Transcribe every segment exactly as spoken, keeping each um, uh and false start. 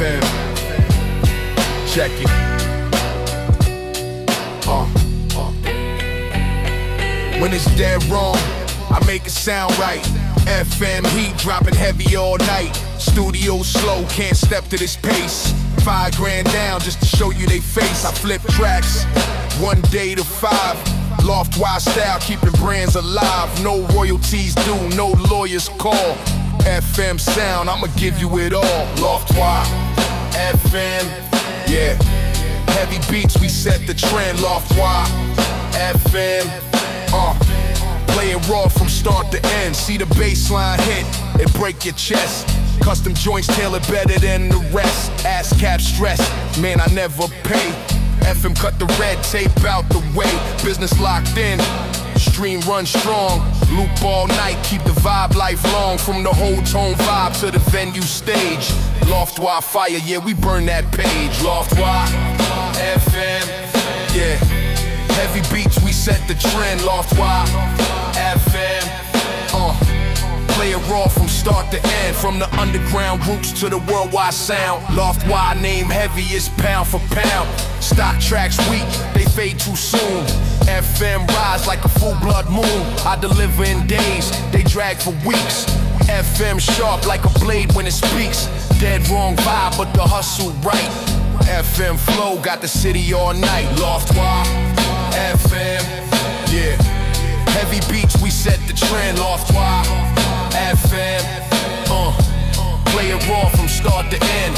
M. Check it. Uh, uh. When it's dead wrong, I make it sound right. F M heat dropping heavy all night. Studio slow, can't step to this pace. Five grand down just to show you they face. I flip tracks, one day to five. Loft-wise style, keeping brands alive. No royalties due, no lawyers call. F M sound, I'ma give you it all. Loft-wise, F M, yeah. Heavy beats, we set the trend. Loft-wise, F M, uh. Play it raw from start to end. See the baseline hit, it break your chest. Custom joints tailored better than the rest. Ass cap stress, man I never pay. F M cut the red tape out the way. Business locked in, stream run strong. Loop all night, keep the vibe lifelong. From the whole tone vibe to the venue stage. Loft-wide fire, yeah we burn that page. Loft-wide, F M, yeah. Heavy beats, we set the trend. Loft-wide, F M, uh. Play it raw from start to end. From the underground roots to the worldwide sound. Loft-wide name heavy is pound for pound. Stock tracks weak, they fade too soon. F M rise like a full blood moon. I deliver in days, they drag for weeks. F M sharp like a blade when it speaks. Dead wrong vibe, but the hustle right. F M flow got the city all night. Loft-wide, F M, yeah. Heavy beats, we set the trend. Loft-wide, F M, uh. Play it raw from start to end.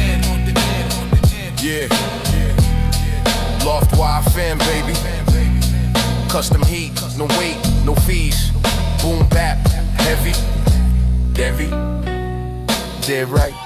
Yeah. Loft-wide fam, baby. Custom heat, no weight, no fees. Boom bap, heavy, heavy. Dead right.